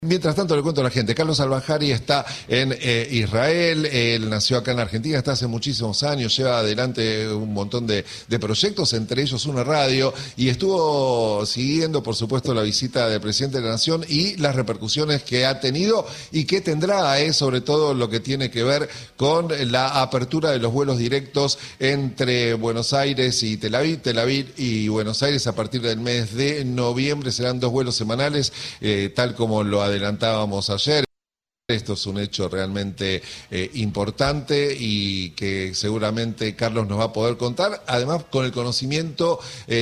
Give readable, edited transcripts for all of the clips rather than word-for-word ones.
Mientras tanto le cuento a la gente, Carlos Albajari está en Israel, él nació acá en Argentina, está hace muchísimos años, lleva adelante un montón de proyectos, entre ellos una radio, y estuvo siguiendo, por supuesto, la visita del presidente de la Nación y las repercusiones que ha tenido y que tendrá, sobre todo lo que tiene que ver con la apertura de los vuelos directos entre Buenos Aires y Tel Aviv y Buenos Aires a partir del mes de noviembre. Serán 2 vuelos semanales, tal como lo adelantábamos ayer. Esto es un hecho realmente importante y que seguramente Carlos nos va a poder contar, además con el conocimiento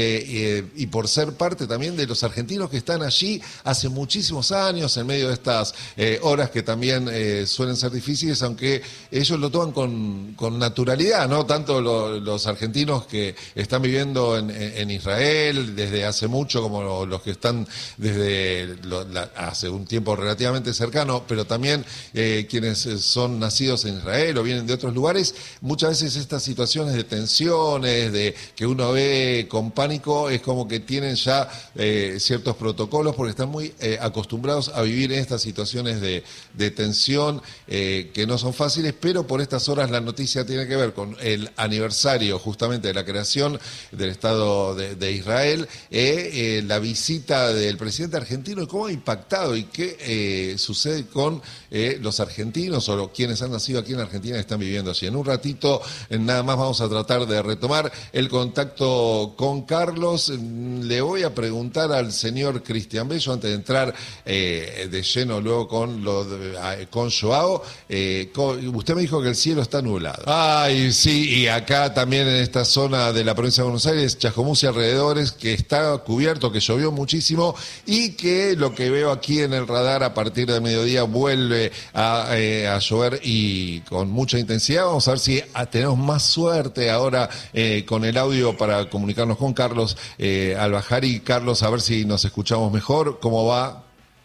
y por ser parte también de los argentinos que están allí hace muchísimos años, en medio de estas horas que también suelen ser difíciles, aunque ellos lo toman con naturalidad, ¿no? Tanto los argentinos que están viviendo en Israel desde hace mucho, como los que están desde hace un tiempo relativamente cercano, pero también quienes son nacidos en Israel o vienen de otros lugares. Muchas veces estas situaciones de tensiones, de que uno ve con pánico, es como que tienen ya ciertos protocolos porque están muy acostumbrados a vivir en estas situaciones de tensión que no son fáciles, pero por estas horas la noticia tiene que ver con el aniversario justamente de la creación del Estado de Israel, la visita del presidente argentino y cómo ha impactado y qué sucede con los argentinos o quienes han nacido aquí en Argentina y están viviendo allí. En un ratito nada más vamos a tratar de retomar el contacto con Carlos. Le voy a preguntar al señor Cristian Bello antes de entrar de lleno luego con Joao. Usted me dijo que el cielo está nublado. Ay, sí, y acá también en esta zona de la provincia de Buenos Aires, Chascomús y alrededores, que está cubierto, que llovió muchísimo y que lo que veo aquí en el radar a partir de mediodía vuelve a llover y con mucha intensidad. Vamos a ver si tenemos más suerte ahora con el audio para comunicarnos con Carlos Albajari. Carlos, a ver si nos escuchamos mejor. ¿Cómo va?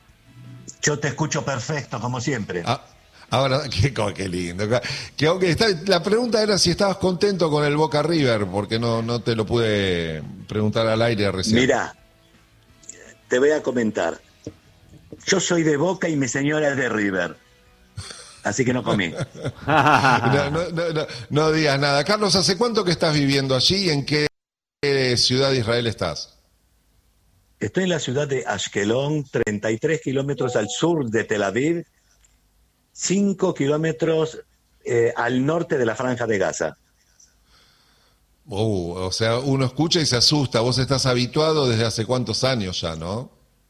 Yo te escucho perfecto, como siempre. Ahora, qué lindo. La pregunta era si estabas contento con el Boca River, porque no te lo pude preguntar al aire recién. Mirá, te voy a comentar. Yo soy de Boca y mi señora es de River. Así que no comí. No digas nada. Carlos, ¿hace cuánto que estás viviendo allí y en qué ciudad de Israel estás? Estoy en la ciudad de Ashkelon, 33 kilómetros al sur de Tel Aviv, 5 kilómetros al norte de la Franja de Gaza. O sea, uno escucha y se asusta. Vos estás habituado desde hace cuántos años ya, ¿no?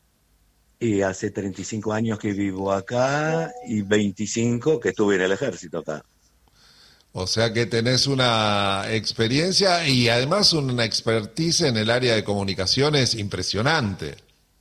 Y hace 35 años que vivo acá y 25 que estuve en el ejército acá. O sea que tenés una experiencia y además una expertise en el área de comunicaciones impresionante.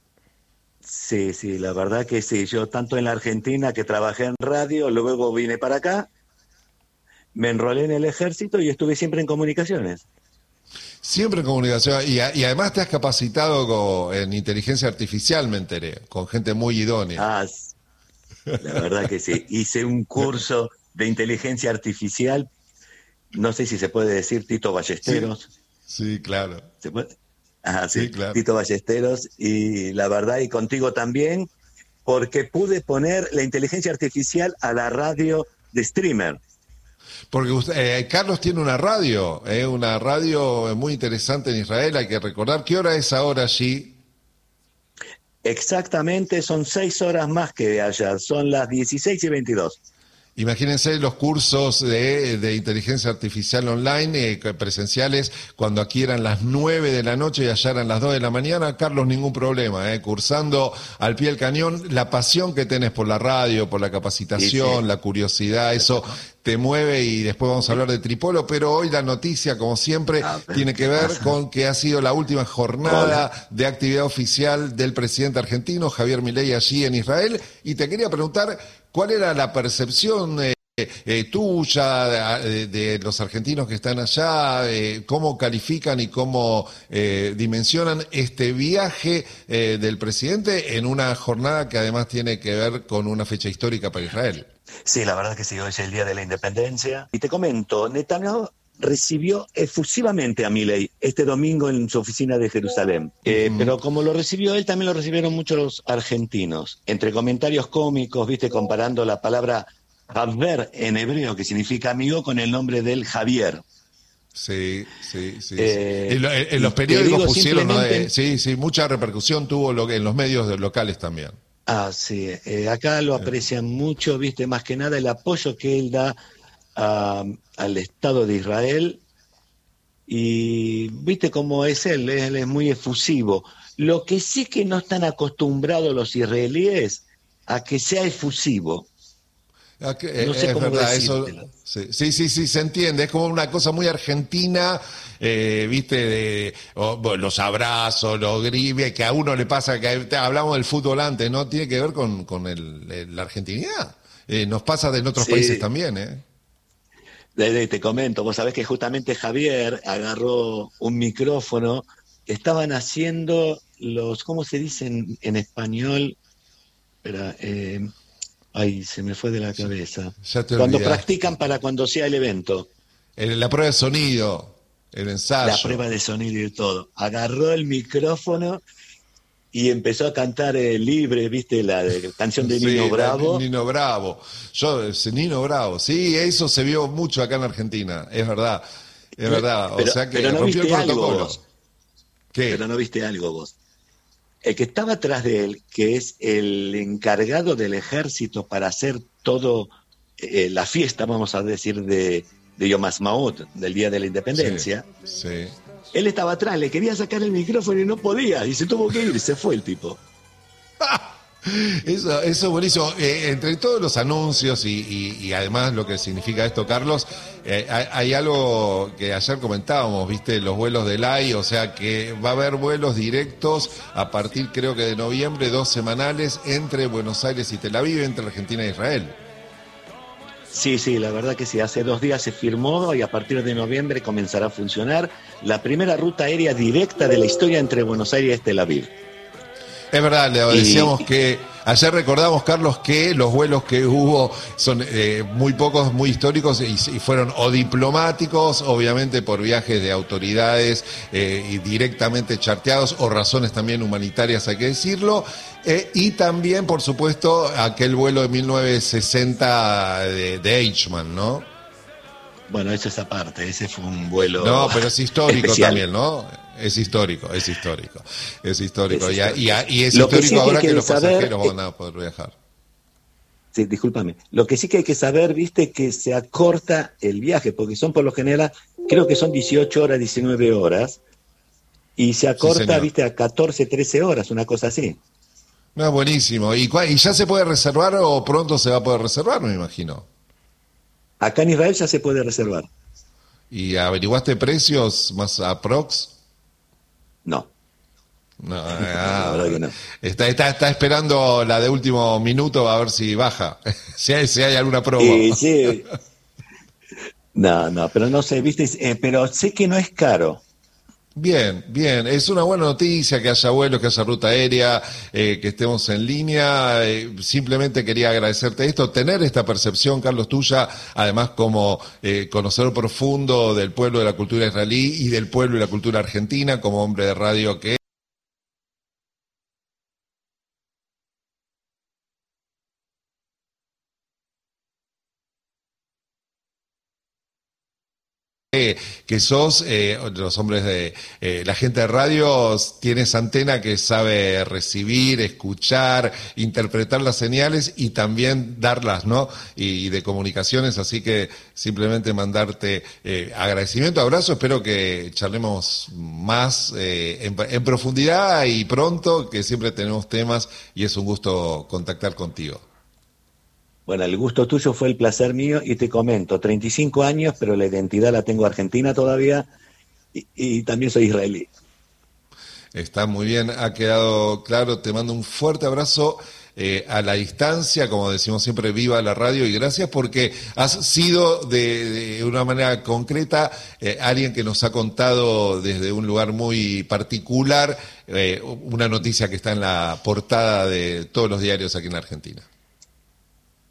Sí, la verdad que sí. Yo tanto en la Argentina que trabajé en radio, luego vine para acá, me enrolé en el ejército y estuve siempre en comunicaciones. Siempre en comunicación y además te has capacitado en inteligencia artificial, me enteré, con gente muy idónea. La verdad que sí. Hice un curso de inteligencia artificial, no sé si se puede decir Tito Ballesteros. Sí, claro. ¿Se puede? Sí, claro. Tito Ballesteros, y la verdad, y contigo también, porque pude poner la inteligencia artificial a la radio de streamer. Porque Carlos tiene una radio muy interesante en Israel. Hay que recordar, ¿qué hora es ahora allí? Exactamente, son 6 horas más que allá, son las 16:22. Imagínense los cursos de inteligencia artificial online, presenciales, cuando aquí eran las 9 de la noche y allá eran las 2 de la mañana. Carlos, ningún problema, cursando al pie del cañón. La pasión que tenés por la radio, por la capacitación, sí. La curiosidad, eso te mueve y después vamos a hablar de Tripolo, pero hoy la noticia, como siempre, tiene que ver con que ha sido la última jornada de actividad oficial del presidente argentino, Javier Milei, allí en Israel, y te quería preguntar cuál era la percepción tuya de los argentinos que están allá, cómo califican y cómo dimensionan este viaje del presidente en una jornada que además tiene que ver con una fecha histórica para Israel. Sí, la verdad que sí, hoy es el Día de la Independencia. Y te comento, Netanyahu recibió efusivamente a Milei este domingo en su oficina de Jerusalén. Pero como lo recibió él, también lo recibieron muchos argentinos. Entre comentarios cómicos, viste, comparando la palabra Haber en hebreo, que significa amigo, con el nombre del Javier. Sí, sí, sí. En Y los te periódicos digo pusieron, ¿no? simplemente, Sí, sí, mucha repercusión tuvo en los medios locales también. sí, acá lo aprecian mucho, viste, más que nada el apoyo que él da al Estado de Israel. Y viste cómo es él es muy efusivo. Lo que sí que no están acostumbrados los israelíes a que sea efusivo. No sé Es cómo verdad, eso decírtelo. sí, sí, sí, sí, se entiende. Es como una cosa muy argentina, viste, bueno, los abrazos, los grimes, que a uno le pasa, hablamos del fútbol antes, ¿no? Tiene que ver con la argentinidad. Nos pasa en otros países Sí, también, ¿eh? te comento, vos sabés que justamente Javier agarró un micrófono, estaban haciendo los, ¿cómo se dice en español? Espera, ay, se me fue de la Ya, cabeza. ya te Cuando olvidaste. practican para cuando sea el evento. La prueba de sonido, el La ensayo. prueba de sonido y todo. Agarró el micrófono y empezó a cantar libre, ¿viste? Canción de Nino Sí, Bravo. Nino Bravo. Nino Bravo. Sí, eso se vio mucho acá en Argentina, es verdad. Es verdad. O sea Pero que no rompió el viste algo protocolo. vos. Pero ¿Qué? no viste algo vos. El que estaba atrás de él, que es el encargado del ejército para hacer todo la fiesta, vamos a decir, de Yom Ha'atzmaut, del Día de la Sí, Independencia, sí. él estaba atrás, le quería sacar el micrófono y no podía, y se tuvo que ir, se fue el tipo. Eso es buenísimo. Entre todos los anuncios y además lo que significa esto, Carlos, hay algo que ayer comentábamos, viste, los vuelos del AI, o sea que va a haber vuelos directos a partir, creo que de noviembre, 2 semanales entre Buenos Aires y Tel Aviv, entre Argentina e Israel. Sí, sí, la verdad que sí, hace 2 días se firmó y a partir de noviembre comenzará a funcionar la primera ruta aérea directa de la historia entre Buenos Aires y Tel Aviv. Es verdad, le decíamos Y que ayer recordamos, Carlos, que los vuelos que hubo son muy pocos, muy históricos y fueron o diplomáticos, obviamente por viajes de autoridades y directamente charteados, o razones también humanitarias, hay que decirlo, y también, por supuesto, aquel vuelo de 1960 de Eichmann, ¿no? bueno, eso es aparte, ese fue un vuelo No, pero es histórico especial. también, ¿no? Es histórico, es histórico, es histórico. Es histórico, sí. Y es Lo que sí histórico que hay ahora que que los saber, pasajeros van a poder viajar. sí, discúlpame, lo que sí que hay que saber, viste, que se acorta el viaje, porque son por lo general, creo que son 18 horas, 19 horas, y se Sí, acorta, señor. viste, a 14, 13 horas, una cosa así. No, buenísimo. ¿Y ya se puede reservar o pronto se va a poder reservar, me imagino? Acá en Israel ya se puede reservar. ¿Y averiguaste precios más aprox? No, No, la verdad que no. está esperando la de último minuto a ver si baja, si hay alguna promo. Y sí, no, no, pero no sé, viste, pero sé que no es caro. Bien, bien, es una buena noticia que haya vuelos, que haya ruta aérea, que estemos en línea. Simplemente quería agradecerte esto, tener esta percepción, Carlos, tuya, además como conocedor profundo del pueblo de la cultura israelí y del pueblo y la cultura argentina, como hombre de radio que que sos, los hombres de la gente de radio, tienes antena que sabe recibir, escuchar, interpretar las señales y también darlas, ¿no? Y de comunicaciones, así que simplemente mandarte agradecimiento, abrazo, espero que charlemos más en profundidad y pronto, que siempre tenemos temas y es un gusto contactar contigo. Bueno, el gusto tuyo fue el placer mío y te comento, 35 años, pero la identidad la tengo argentina todavía y también soy israelí. Está muy bien, ha quedado claro. Te mando un fuerte abrazo a la distancia, como decimos siempre, viva la radio y gracias porque has sido de una manera concreta alguien que nos ha contado desde un lugar muy particular una noticia que está en la portada de todos los diarios aquí en Argentina.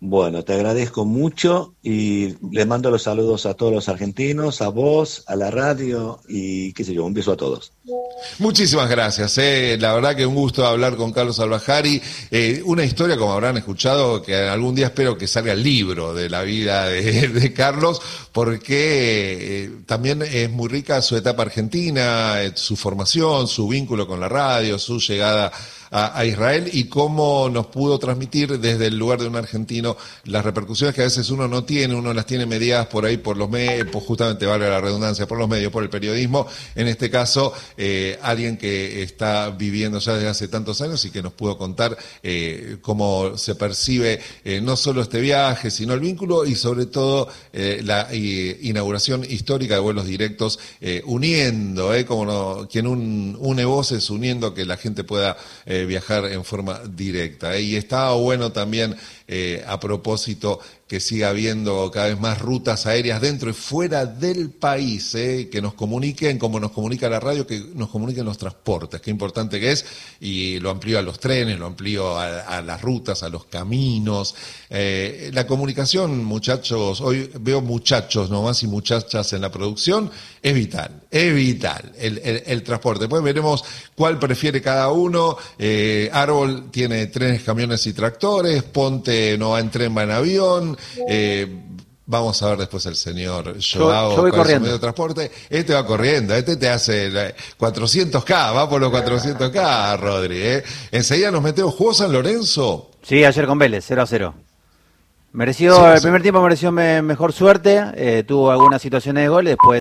Bueno, te agradezco mucho y les mando los saludos a todos los argentinos, a vos, a la radio y qué sé yo, un beso a todos. Muchísimas gracias. La verdad que un gusto hablar con Carlos Albajari. Una historia, como habrán escuchado, que algún día espero que salga el libro de la vida de Carlos, porque también es muy rica su etapa argentina, su formación, su vínculo con la radio, su llegada a Israel y cómo nos pudo transmitir desde el lugar de un argentino las repercusiones que a veces uno no tiene, uno las tiene mediadas por ahí por los medios, justamente valga la redundancia, por los medios, por el periodismo. En este caso, alguien que está viviendo ya desde hace tantos años y que nos pudo contar cómo se percibe no solo este viaje, sino el vínculo y sobre todo la inauguración histórica de vuelos directos, uniendo, como no, quien une voces, uniendo que la gente pueda viajar en forma directa. Y está bueno también, a propósito, que siga habiendo cada vez más rutas aéreas dentro y fuera del país, que nos comuniquen como nos comunica la radio, que nos comuniquen los transportes, qué importante que es, y lo amplío a los trenes, lo amplío a las rutas, a los caminos. La comunicación, muchachos, hoy veo muchachos nomás y muchachas en la producción, es vital el transporte. Después veremos cuál prefiere cada uno. Árbol tiene trenes, camiones y tractores, Ponte no va en tren, va en avión. Vamos a ver después el señor Joao yo voy con su corriendo. medio de transporte. Este va corriendo, este te hace 400K, va por los 400K, Rodri. Enseguida nos metemos. ¿Jugó San Lorenzo? Sí, ayer con Vélez, 0-0. Sí, El primer tiempo mereció mejor suerte, tuvo algunas situaciones de gol, después